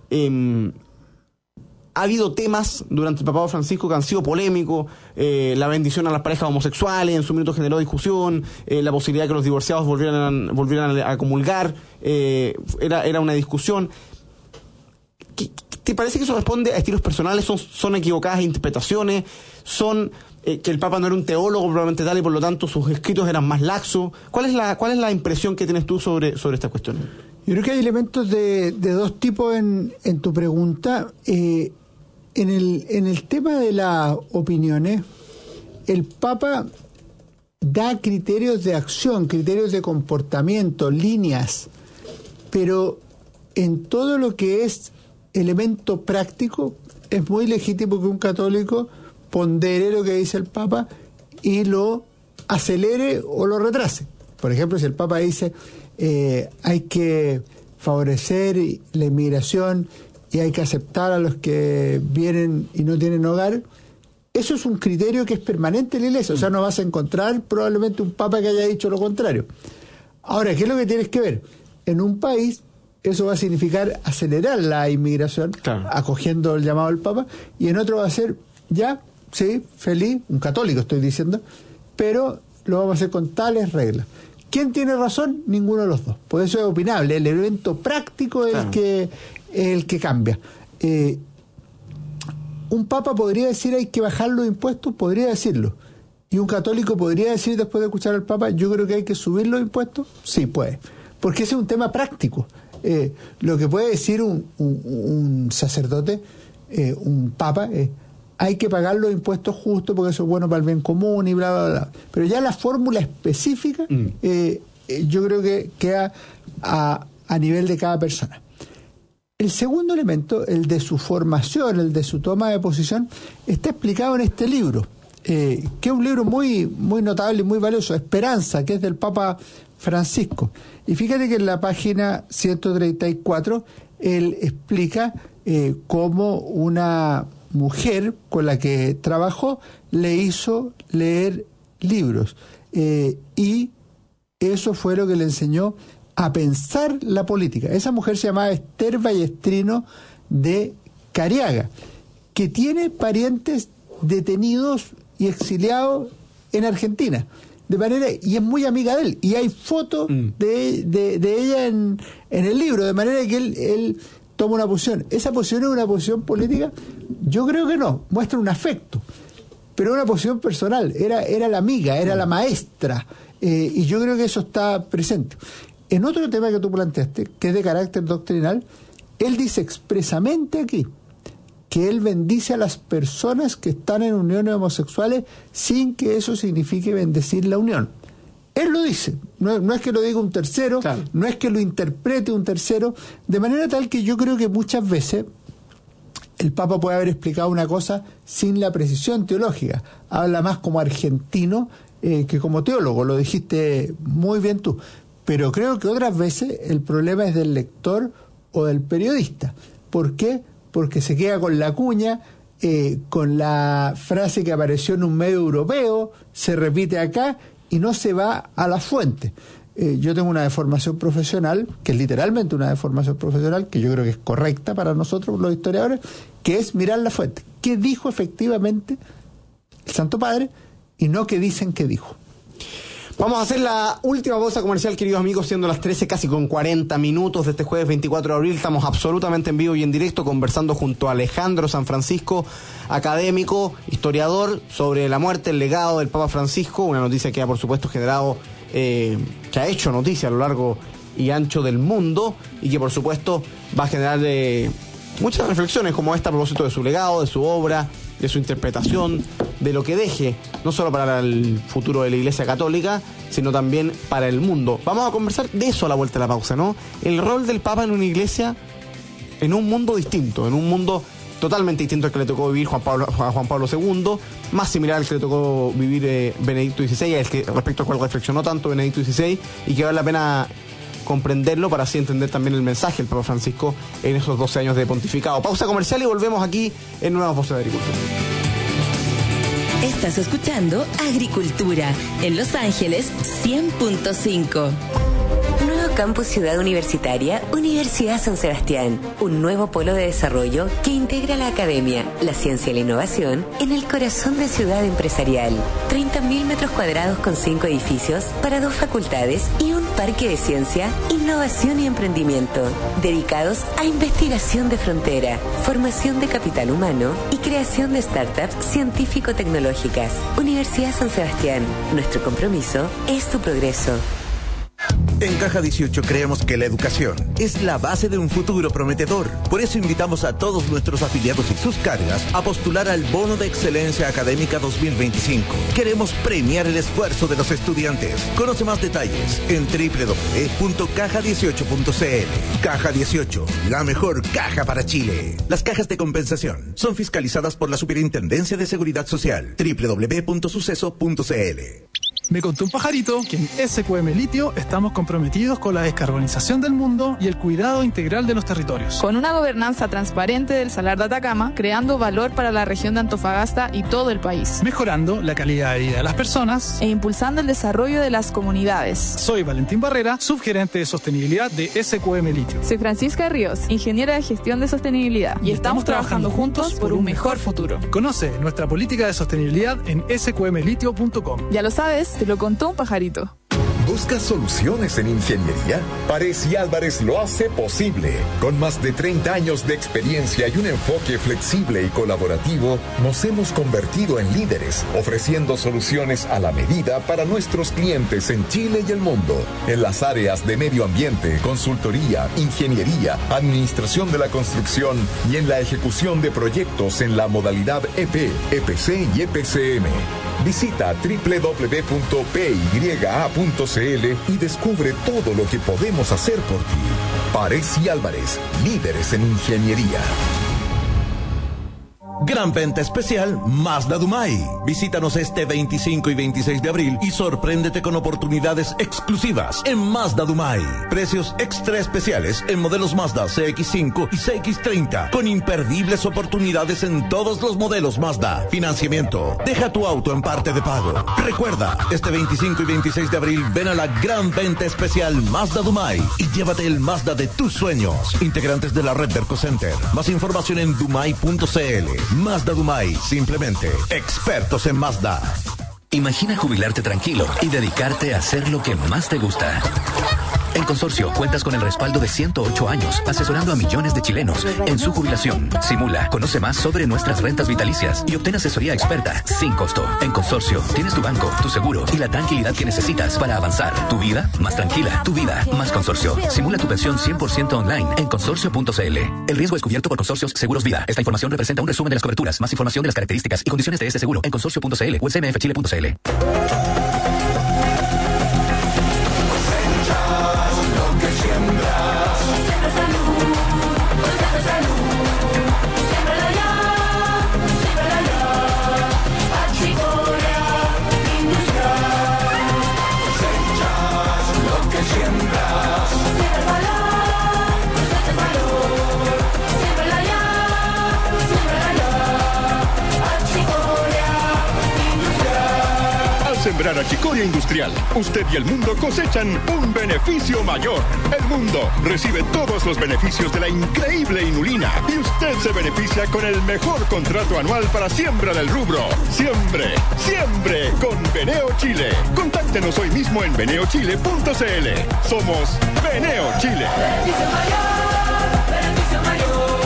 Ha habido temas durante el Papado Francisco que han sido polémicos, la bendición a las parejas homosexuales, en su minuto generó discusión, la posibilidad de que los divorciados volvieran a comulgar, era una discusión. ¿Te parece que eso responde a estilos personales? ¿Son equivocadas interpretaciones? ¿Son que el Papa no era un teólogo probablemente tal y por lo tanto sus escritos eran más laxos? ¿Cuál es la impresión que tienes tú sobre esta cuestión? Yo creo que hay elementos de dos tipos en tu pregunta. En el tema de las opiniones, el Papa da criterios de acción, criterios de comportamiento, líneas, pero en todo lo que es elemento práctico es muy legítimo que un católico pondere lo que dice el Papa y lo acelere o lo retrase. Por ejemplo, si el Papa dice hay que favorecer la inmigración y hay que aceptar a los que vienen y no tienen hogar, eso es un criterio que es permanente en la Iglesia. O sea, no vas a encontrar probablemente un Papa que haya dicho lo contrario. Ahora, ¿qué es lo que tienes que ver? En un país eso va a significar acelerar la inmigración, claro, acogiendo el llamado del Papa, y en otro va a ser, ya, sí, feliz, un católico estoy diciendo, pero lo vamos a hacer con tales reglas. ¿Quién tiene razón? Ninguno de los dos. Por eso es opinable. El elemento práctico es el que cambia. Un papa podría decir hay que bajar los impuestos, podría decirlo. Y un católico podría decir, después de escuchar al Papa, yo creo que hay que subir los impuestos. Sí, puede. Porque ese es un tema práctico. Lo que puede decir un sacerdote, un papa, hay que pagar los impuestos justos porque eso es bueno para el bien común y bla, bla, bla. Pero ya la fórmula específica, yo creo que queda a nivel de cada persona. El segundo elemento, el de su formación, el de su toma de posición, está explicado en este libro, que es un libro muy, muy notable y muy valioso, Esperanza, que es del Papa Francisco. Y fíjate que en la página 134 él explica cómo una mujer con la que trabajó le hizo leer libros, y eso fue lo que le enseñó a pensar la política. Esa mujer se llamaba Esther Ballestrino de Cariaga, que tiene parientes detenidos y exiliados en Argentina, de manera, y es muy amiga de él, y hay fotos de ella en el libro, de manera que él toma una posición. ¿Esa posición es una posición política? Yo creo que no, muestra un afecto, pero una posición personal, era la amiga, era la maestra, y yo creo que eso está presente. En otro tema que tú planteaste, que es de carácter doctrinal, él dice expresamente aquí que él bendice a las personas que están en uniones homosexuales sin que eso signifique bendecir la unión. Él lo dice, no es que lo diga un tercero, claro, no es que lo interprete un tercero, de manera tal que yo creo que muchas veces el Papa puede haber explicado una cosa sin la precisión teológica, habla más como argentino que como teólogo, lo dijiste muy bien tú. Pero creo que otras veces el problema es del lector o del periodista. ¿Por qué? Porque se queda con la cuña con la frase que apareció en un medio europeo, se repite acá y no se va a la fuente. Yo tengo una deformación profesional, que es literalmente una deformación profesional, que yo creo que es correcta para nosotros los historiadores, que es mirar la fuente. ¿Qué dijo efectivamente el Santo Padre y no qué dicen que dijo? Vamos a hacer la última pausa comercial, queridos amigos, siendo las 13 casi con 40 minutos de este jueves 24 de abril. Estamos absolutamente en vivo y en directo conversando junto a Alejandro San Francisco, académico, historiador, sobre la muerte, el legado del Papa Francisco, una noticia que ha por supuesto generado, que ha hecho noticia a lo largo y ancho del mundo y que por supuesto va a generar muchas reflexiones como esta a propósito de su legado, de su obra, de su interpretación, de lo que deje, no solo para el futuro de la Iglesia Católica, sino también para el mundo. Vamos a conversar de eso a la vuelta de la pausa, ¿no? El rol del Papa en una iglesia, en un mundo distinto, en un mundo totalmente distinto al que le tocó vivir a Juan Pablo II, más similar al que le tocó vivir Benedicto XVI, el que, respecto al cual reflexionó tanto Benedicto XVI, y que vale la pena comprenderlo para así entender también el mensaje del Papa Francisco en esos 12 años de pontificado. Pausa comercial y volvemos aquí en Nuevas Voces de Agricultura. Estás escuchando Agricultura en Los Ángeles 100.5. Nuevo Campus Ciudad Universitaria, Universidad San Sebastián. Un nuevo polo de desarrollo que integra la academia, la ciencia y la innovación en el corazón de ciudad empresarial. 30.000 metros cuadrados con 5 edificios para 2 facultades y un parque de ciencia, innovación y emprendimiento. Dedicados a investigación de frontera, formación de capital humano y creación de startups científico-tecnológicas. Universidad San Sebastián. Nuestro compromiso es tu progreso. En Caja 18 creemos que la educación es la base de un futuro prometedor. Por eso invitamos a todos nuestros afiliados y sus cargas a postular al Bono de Excelencia Académica 2025. Queremos premiar el esfuerzo de los estudiantes. Conoce más detalles en www.caja18.cl. Caja 18, la mejor caja para Chile. Las cajas de compensación son fiscalizadas por la Superintendencia de Seguridad Social. www.suceso.cl. Me contó un pajarito que en SQM Litio estamos comprometidos con la descarbonización del mundo y el cuidado integral de los territorios. Con una gobernanza transparente del Salar de Atacama, creando valor para la región de Antofagasta y todo el país. Mejorando la calidad de vida de las personas e impulsando el desarrollo de las comunidades. Soy Valentín Barrera, subgerente de sostenibilidad de SQM Litio. Soy Francisca Ríos, ingeniera de gestión de sostenibilidad. Y estamos trabajando juntos por un mejor futuro. Conoce nuestra política de sostenibilidad en sqmlitio.com. Ya lo sabes, te lo contó un pajarito. ¿Buscas soluciones en ingeniería? Párez y Álvarez lo hace posible. Con más de 30 años de experiencia y un enfoque flexible y colaborativo, nos hemos convertido en líderes, ofreciendo soluciones a la medida para nuestros clientes en Chile y el mundo. En las áreas de medio ambiente, consultoría, ingeniería, administración de la construcción y en la ejecución de proyectos en la modalidad EP, EPC y EPCM. Visita www.pya.cl y descubre todo lo que podemos hacer por ti. Párez y Álvarez, líderes en ingeniería. Gran venta especial Mazda Dumay. Visítanos este 25 y 26 de abril y sorpréndete con oportunidades exclusivas en Mazda Dumay. Precios extra especiales en modelos Mazda CX-5 y CX-30 con imperdibles oportunidades en todos los modelos Mazda. Financiamiento. Deja tu auto en parte de pago. Recuerda, este 25 y 26 de abril ven a la gran venta especial Mazda Dumay y llévate el Mazda de tus sueños. Integrantes de la red Derco Center. Más información en dumay.cl. Mazda Dumay, simplemente expertos en Mazda. Imagina jubilarte tranquilo y dedicarte a hacer lo que más te gusta. En Consorcio cuentas con el respaldo de 108 años, asesorando a millones de chilenos en su jubilación. Simula, conoce más sobre nuestras rentas vitalicias y obtén asesoría experta sin costo. En Consorcio tienes tu banco, tu seguro y la tranquilidad que necesitas para avanzar. Tu vida más tranquila, tu vida más Consorcio. Simula tu pensión 100% online en consorcio.cl. El riesgo es cubierto por Consorcios Seguros Vida. Esta información representa un resumen de las coberturas. Más información de las características y condiciones de ese seguro en consorcio.cl o en cmfchile.cl. sembrar achicoria industrial, usted y el mundo cosechan un beneficio mayor. El mundo recibe todos los beneficios de la increíble inulina y usted se beneficia con el mejor contrato anual para siembra del rubro. Siembre, siembre con Beneo Chile. Contáctenos hoy mismo en beneochile.cl. Somos Beneo Chile. Beneficio mayor, beneficio mayor.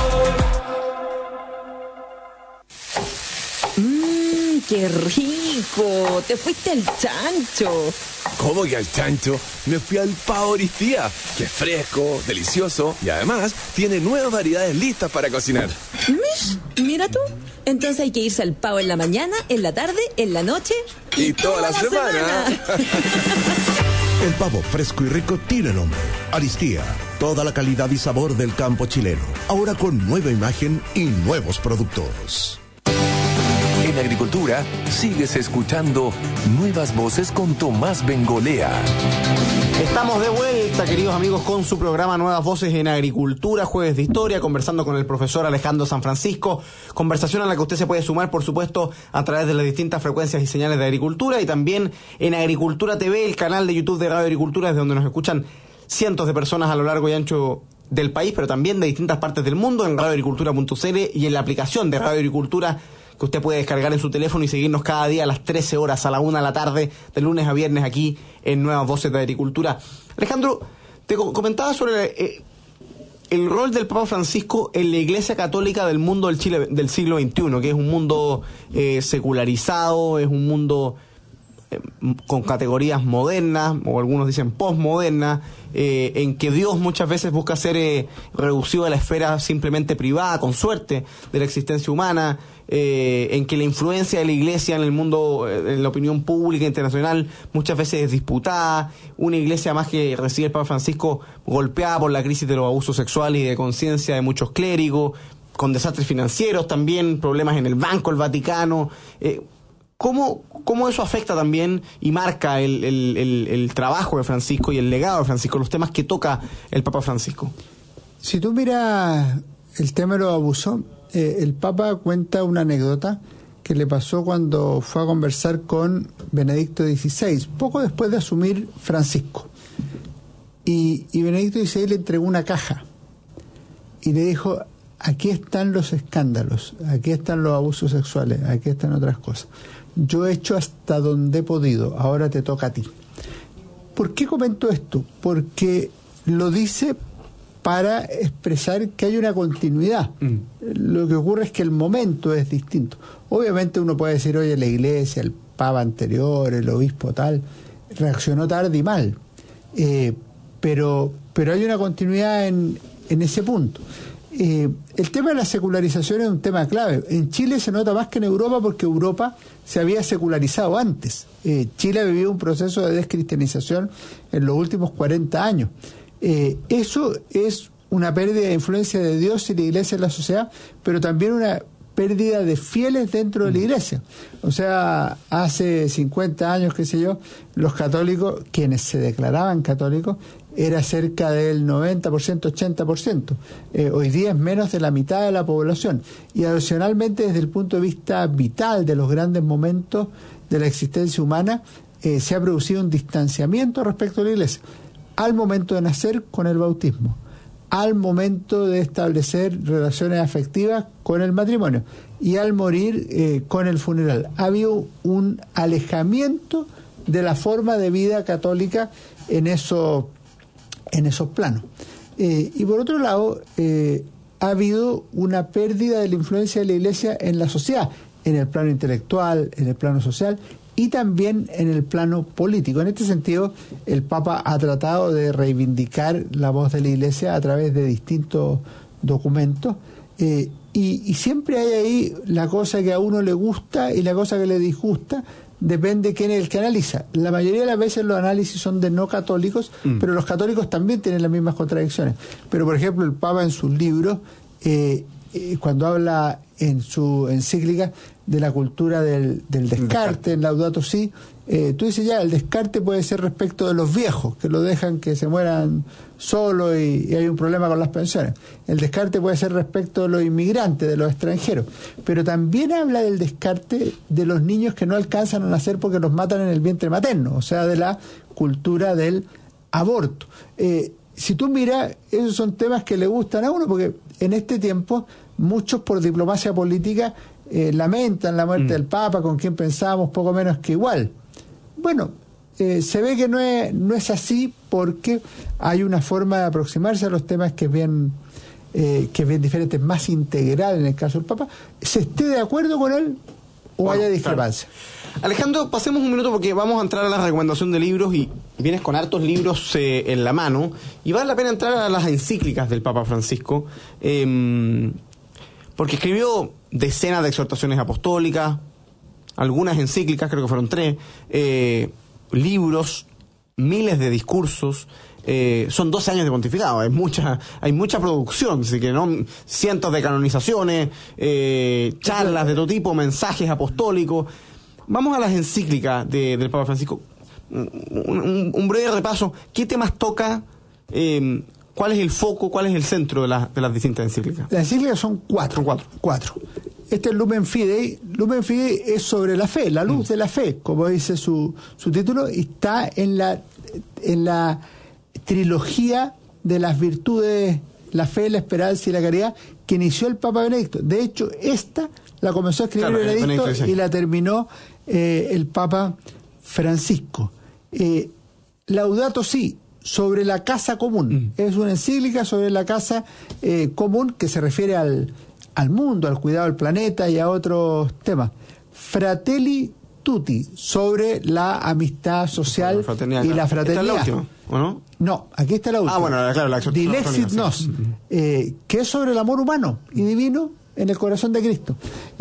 ¡Qué rico! ¡Te fuiste al chancho! ¿Cómo que al chancho? Me fui al Pavo Oristía, que es fresco, delicioso y además tiene nuevas variedades listas para cocinar. Mira tú. Entonces hay que irse al Pavo en la mañana, en la tarde, en la noche y toda la semana. El pavo fresco y rico tiene nombre. Aristía. Toda la calidad y sabor del campo chileno. Ahora con nueva imagen y nuevos productos. En Agricultura, sigues escuchando Nuevas Voces con Tomás Bengolea. Estamos de vuelta, queridos amigos, con su programa Nuevas Voces en Agricultura, jueves de historia, conversando con el profesor Alejandro San Francisco. Conversación a la que usted se puede sumar, por supuesto, a través de las distintas frecuencias y señales de Agricultura y también en Agricultura TV, el canal de YouTube de Radio Agricultura, desde donde nos escuchan cientos de personas a lo largo y ancho del país, pero también de distintas partes del mundo, en radioagricultura.cl y en la aplicación de Radio Agricultura, que usted puede descargar en su teléfono y seguirnos cada día a las 13 horas, a la 1 de la tarde, de lunes a viernes aquí en Nuevas Voces de Agricultura. Alejandro, te comentaba sobre el rol del Papa Francisco en la Iglesia Católica del mundo del Chile del siglo XXI, que es un mundo secularizado, es un mundo con categorías modernas, o algunos dicen postmodernas, en que Dios muchas veces busca ser reducido a la esfera simplemente privada, con suerte, de la existencia humana, en que la influencia de la Iglesia en el mundo, en la opinión pública internacional, muchas veces es disputada, una Iglesia más que recibe el Papa Francisco golpeada por la crisis de los abusos sexuales y de conciencia de muchos clérigos, con desastres financieros también, problemas en el Banco, el Vaticano. ¿Cómo eso afecta también y marca el trabajo de Francisco y el legado de Francisco, los temas que toca el Papa Francisco? Si tú miras el tema de los abusos, el Papa cuenta una anécdota que le pasó cuando fue a conversar con Benedicto XVI, poco después de asumir Francisco. Y Benedicto XVI le entregó una caja y le dijo: aquí están los escándalos, aquí están los abusos sexuales, aquí están otras cosas. Yo he hecho hasta donde he podido, ahora te toca a ti. ¿Por qué comento esto? Porque lo dice para expresar que hay una continuidad. Lo que ocurre es que el momento es distinto. Obviamente uno puede decir: oye, la Iglesia, el Papa anterior, el obispo tal, reaccionó tarde y mal. Pero hay una continuidad en ese punto. El tema de la secularización es un tema clave. En Chile se nota más que en Europa, porque Europa se había secularizado antes. Chile ha vivido un proceso de descristianización en los últimos 40 años. Eso es una pérdida de influencia de Dios y la Iglesia en la sociedad, pero también una pérdida de fieles dentro de la Iglesia. O sea, hace 50 años, qué sé yo, los católicos, quienes se declaraban católicos, era cerca del 90%, 80%. Hoy día es menos de la mitad de la población. Y adicionalmente, desde el punto de vista vital de los grandes momentos de la existencia humana, se ha producido un distanciamiento respecto a la Iglesia. Al momento de nacer, con el bautismo. Al momento de establecer relaciones afectivas, con el matrimonio. Y al morir, con el funeral. Ha habido un alejamiento de la forma de vida católica en esos planos. Y por otro lado, ha habido una pérdida de la influencia de la Iglesia en la sociedad, en el plano intelectual, en el plano social y también en el plano político. En este sentido, el Papa ha tratado de reivindicar la voz de la Iglesia a través de distintos documentos, y siempre hay ahí la cosa que a uno le gusta y la cosa que le disgusta. Depende quién es el que analiza. La mayoría de las veces los análisis son de no católicos, pero los católicos también tienen las mismas contradicciones. Pero, por ejemplo, el Papa en sus libros, cuando habla en su encíclica de la cultura del descarte, en Laudato Si, tú dices ya, el descarte puede ser respecto de los viejos, que lo dejan que se mueran solos y hay un problema con las pensiones. El descarte puede ser respecto de los inmigrantes, de los extranjeros, pero también habla del descarte de los niños que no alcanzan a nacer porque los matan en el vientre materno, o sea, de la cultura del aborto. Si tú miras, esos son temas que le gustan a uno, porque en este tiempo muchos por diplomacia política lamentan la muerte del Papa, con quien pensábamos poco menos que igual. Bueno, se ve que no es así, porque hay una forma de aproximarse a los temas que es bien diferente, más integral en el caso del Papa, se esté de acuerdo con él o haya discrepancia. Claro. Alejandro, pasemos un minuto porque vamos a entrar a la recomendación de libros y vienes con hartos libros en la mano y vale la pena entrar a las encíclicas del Papa Francisco, porque escribió decenas de exhortaciones apostólicas, algunas encíclicas, creo que fueron 3, libros, miles de discursos, son 12 años de pontificado, hay mucha producción, así que no cientos de canonizaciones, charlas de todo tipo, mensajes apostólicos. Vamos a las encíclicas del Papa Francisco. Un breve repaso. ¿Qué temas toca? ¿Cuál es el foco? ¿Cuál es el centro de las distintas encíclicas? Las encíclicas son cuatro. Este es Lumen Fidei. Lumen Fidei es sobre la fe, la luz de la fe, como dice su título, y está en la trilogía de las virtudes, la fe, la esperanza y la caridad, que inició el Papa Benedicto. De hecho, esta la comenzó a escribir Benedicto y la terminó el Papa Francisco. Laudato Si, sobre la casa común. Es una encíclica sobre la casa común, que se refiere al mundo, al cuidado del planeta y a otros temas. Fratelli Tutti, sobre la amistad social y la fraternidad. ¿Esta es la última, o no? No, aquí está la última. Bueno, claro, la Dilexit Nos, que es sobre el amor humano y divino en el corazón de Cristo.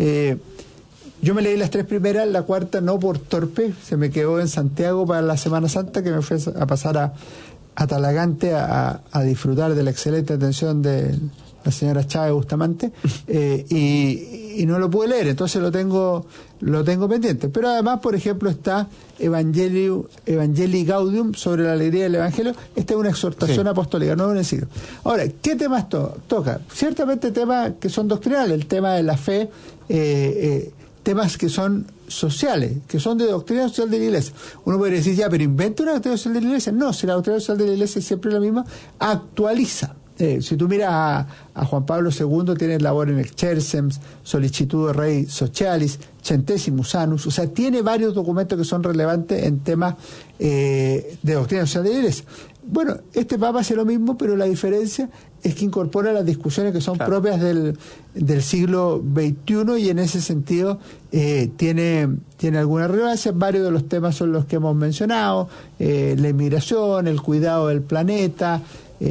Yo me leí las 3 primeras, la cuarta no por torpe, se me quedó en Santiago para la Semana Santa, que me fue a pasar a Talagante a disfrutar de la excelente atención de la señora Chávez Bustamante, y no lo pude leer, entonces lo tengo pendiente. Pero además, por ejemplo, está Evangelii Gaudium, sobre la alegría del Evangelio. Esta es una exhortación apostólica, no es un encíclica. Ahora, ¿qué temas toca? Ciertamente temas que son doctrinales, el tema de la fe, temas que son sociales, que son de doctrina social de la Iglesia. Uno podría decir, ya, pero inventa una doctrina social de la Iglesia. No, si la doctrina social de la Iglesia es siempre la misma, actualiza. Si tú miras a Juan Pablo II, tiene labor en Exercems, Sollicitudo Rei Socialis, Centesimus Annus, o sea, tiene varios documentos que son relevantes en temas de doctrina social de la Iglesia. Bueno, este Papa hace lo mismo, pero la diferencia es que incorpora las discusiones que son propias del siglo XXI, y en ese sentido tiene alguna relevancia. Varios de los temas son los que hemos mencionado: la inmigración, el cuidado del planeta,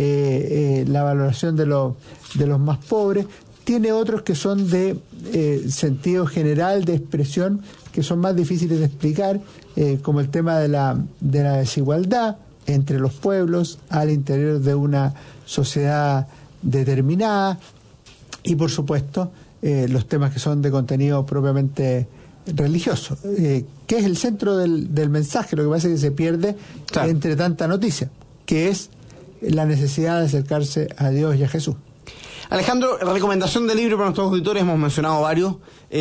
la valoración de los más pobres. Tiene otros que son de sentido general, de expresión, que son más difíciles de explicar, como el tema de la desigualdad entre los pueblos al interior de una sociedad determinada, y por supuesto los temas que son de contenido propiamente religioso, que es el centro del mensaje. Lo que pasa es que se pierde entre tanta noticia, que es la necesidad de acercarse a Dios y a Jesús. Alejandro, recomendación de libro para nuestros auditores, hemos mencionado varios,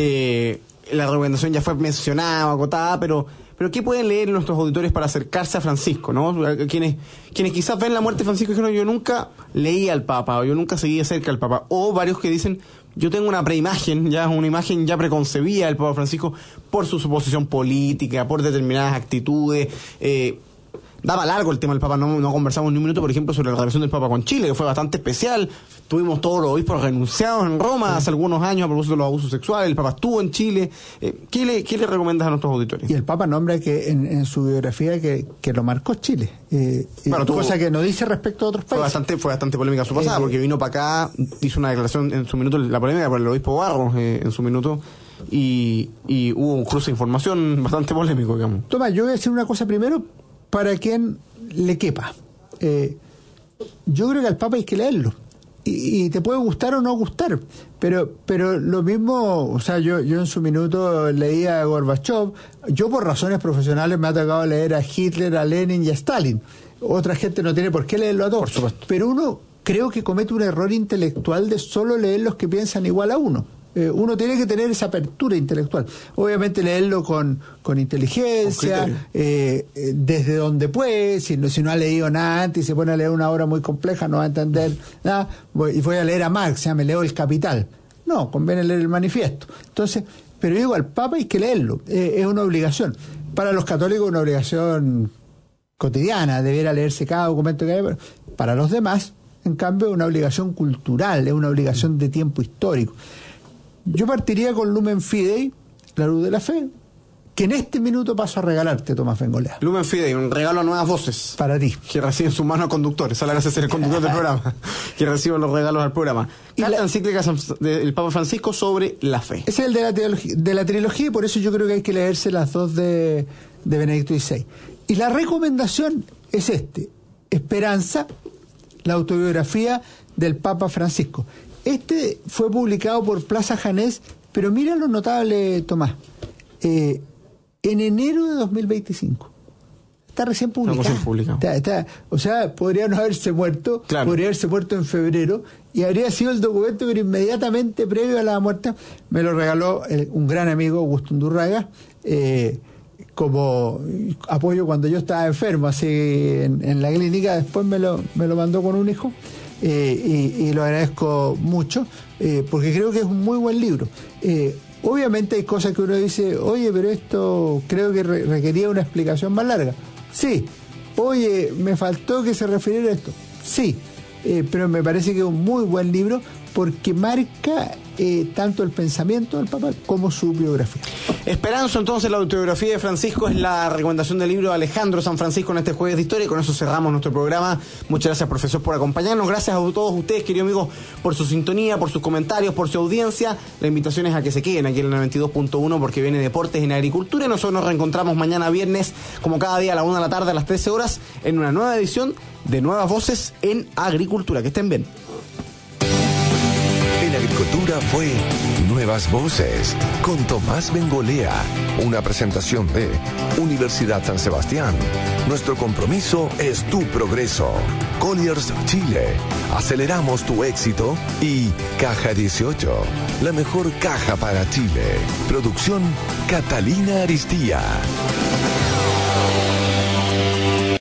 la recomendación ya fue mencionada, acotada, pero ¿qué pueden leer nuestros auditores para acercarse a Francisco, ¿no? Quienes quizás ven la muerte de Francisco y dijeron, yo nunca leí al Papa, o yo nunca seguí de cerca al Papa, o varios que dicen, yo tengo una preimagen, una imagen ya preconcebida del Papa Francisco por su posición política, por determinadas actitudes. Daba largo el tema del Papa, no conversamos ni un minuto, por ejemplo, sobre la relación del Papa con Chile, que fue bastante especial. Tuvimos todos los obispos renunciados en Roma hace algunos años a propósito de los abusos sexuales. El Papa estuvo en Chile. ¿Qué le recomiendas a nuestros auditores? Y el Papa nombra que en su biografía que lo marcó Chile, cosa que no dice respecto a otros países. Fue bastante polémica su pasada, porque vino para acá, hizo una declaración en su minuto, la polémica por el obispo Barros en su minuto, y hubo un cruce de información bastante polémico, digamos. Tomás, yo voy a decir una cosa primero, para quien le quepa. Yo creo que al Papa hay que leerlo, y te puede gustar o no gustar, pero lo mismo, o sea, yo en su minuto leía a Gorbachev. Yo por razones profesionales me ha tocado leer a Hitler, a Lenin y a Stalin. Otra gente no tiene por qué leerlo a todos, por supuesto. Pero uno creo que comete un error intelectual de solo leer los que piensan igual a uno. Uno tiene que tener esa apertura intelectual. Obviamente leerlo con inteligencia, desde donde puede. Si no ha leído nada antes y se pone a leer una obra muy compleja, no va a entender nada. Voy a leer a Marx, me leo El Capital. No, conviene leer el Manifiesto. Entonces, pero digo, al Papa hay que leerlo. Es una obligación. Para los católicos una obligación cotidiana, debiera leerse cada documento que hay. Para los demás, en cambio, es una obligación cultural, es una obligación de tiempo histórico. Yo partiría con Lumen Fidei, La Luz de la Fe, que en este minuto paso a regalarte, Tomás Bengolea. Lumen Fidei, un regalo a nuevas voces. Para ti. Que reciben sus manos conductores. Esa es la gracia de ser el conductor del programa. Que reciben los regalos al programa. Carta encíclica del Papa Francisco sobre la fe. Ese es el de la trilogía y por eso yo creo que hay que leerse las dos de Benedicto XVI. Y la recomendación es Esperanza, la autobiografía del Papa Francisco. Fue publicado por Plaza Janés, pero mira lo notable, Tomás. En enero de 2025. Está recién publicado. O sea, podría no haberse muerto, podría haberse muerto en febrero, y habría sido el documento, pero inmediatamente previo a la muerte me lo regaló un gran amigo, Augusto Undurraga, como apoyo cuando yo estaba enfermo, así en la clínica. Después me lo mandó con un hijo. Y lo agradezco mucho, porque creo que es un muy buen libro. Obviamente hay cosas que uno dice, oye, pero esto creo que requería una explicación más larga. Sí. Oye, me faltó que se refiriera a esto. Sí. Pero me parece que es un muy buen libro porque marca tanto el pensamiento del Papa como su biografía. Esperanza, entonces, la autobiografía de Francisco es la recomendación del libro de Alejandro San Francisco en este Jueves de Historia, y con eso cerramos nuestro programa. Muchas gracias, profesor, por acompañarnos. Gracias a todos ustedes, queridos amigos, por su sintonía, por sus comentarios, por su audiencia. La invitación es a que se queden aquí en el 92.1 porque viene Deportes en Agricultura, y nosotros nos reencontramos mañana viernes, como cada día, a la 1 de la tarde, a las 13 horas, en una nueva edición de Nuevas Voces en Agricultura. Que estén bien. En Agricultura fue Nuevas Voces con Tomás Bengolea, una presentación de Universidad San Sebastián. Nuestro compromiso es tu progreso. Colliers Chile, aceleramos tu éxito. Y Caja 18, la mejor caja para Chile. Producción Catalina Aristía.